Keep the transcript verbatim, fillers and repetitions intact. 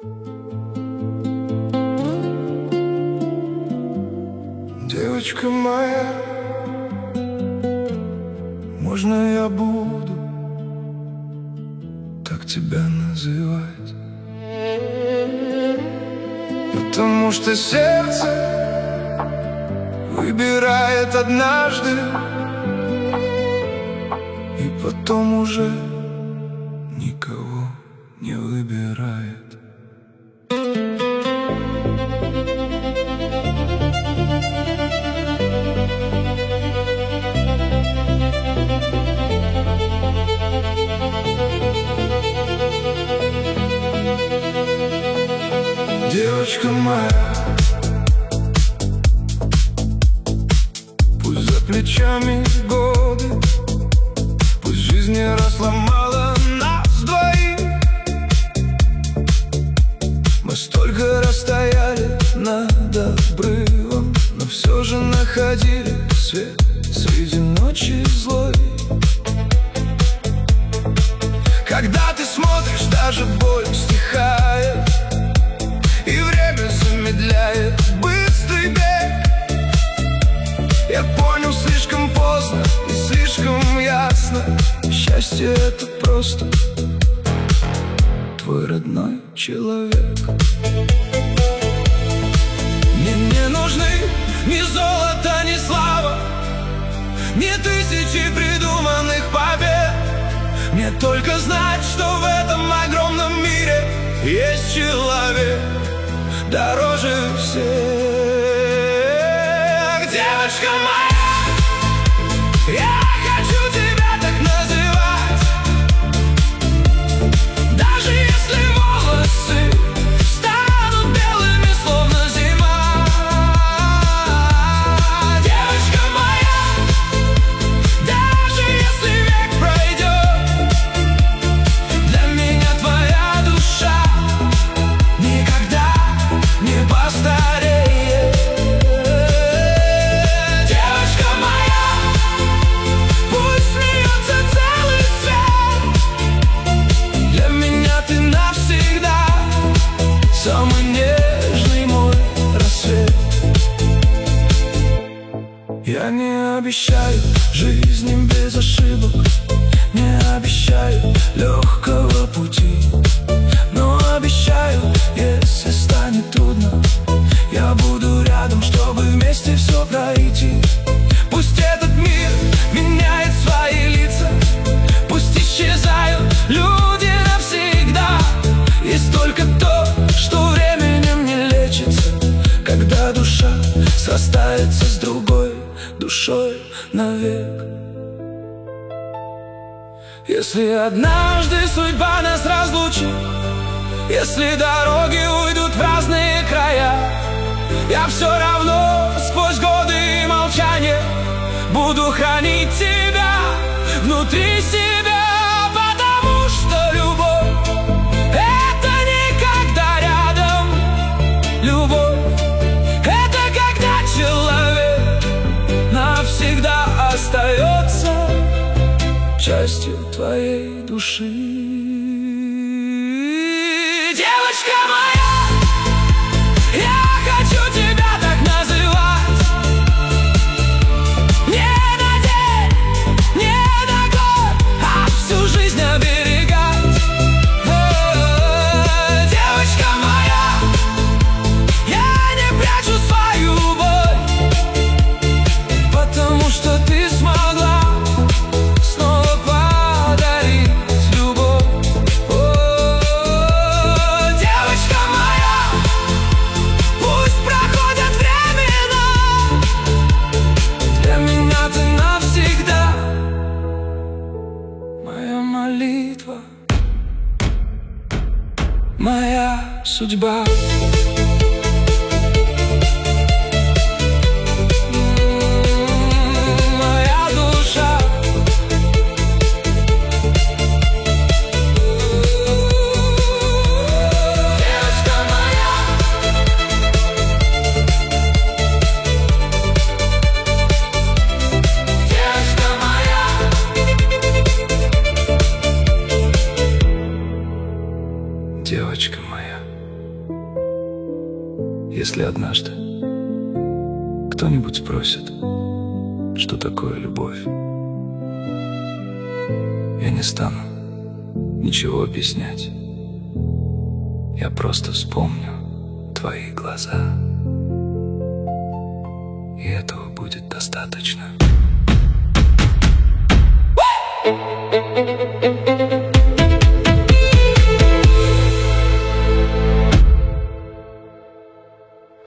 Девочка моя, можно я буду так тебя называть? Потому что сердце выбирает однажды и потом уже никого не выбирает. Девочка моя, пусть за плечами годы, пусть жизнь не разломала нас двоих. Мы столько расстояли над обрывом, но все же находили свет среди ночи злой. Когда ты смотришь, даже боль стихает, и время замедляет быстрый бег. Я понял слишком поздно и слишком ясно: счастье — это просто твой родной человек. Мне не нужны ни золото, ни слава, ни тысячи придуманных побед. Мне только знать, что в этом огромном мире есть человек дороже всех. Девочка моя, я хочу тебя так называть, даже если волосы станут белыми, словно зима. Девочка моя, даже если век пройдет, для меня твоя душа никогда не постареет. Девочка моя, пусть смеется целый свет, для меня ты навсегда самый нежный мой рассвет. Я не обещаю жизни без ошибок, не обещаю легкого пути, но обещаю, если станет трудно, я буду рядом, чтобы вместе все пройти. Пусть этот мир меняет свои лица, пусть исчезают люди навсегда. Есть только то, что временем не лечится, когда душа срастается с другой душой навек. Если однажды судьба нас разлучит, если дороги уйдут в разные края, я все равно сквозь годы и молчание буду хранить тебя внутри себя. Потому что любовь — это никогда рядом. Любовь — это когда человек навсегда остается частью твоей души. Девочка моя, я хочу тебя так называть, не на день, не на год, а всю жизнь оберегать. Девочка моя, я не прячу свою боль, потому что ты смогла снова подарить любовь. Девочка моя, пусть проходят времена, для меня ты навсегда моя молитва, моя судьба. Моя душа. Девочка моя, девочка моя, девочка моя. Если однажды кто-нибудь спросит, что такое любовь, я не стану ничего объяснять. Я просто вспомню твои глаза, и этого будет достаточно.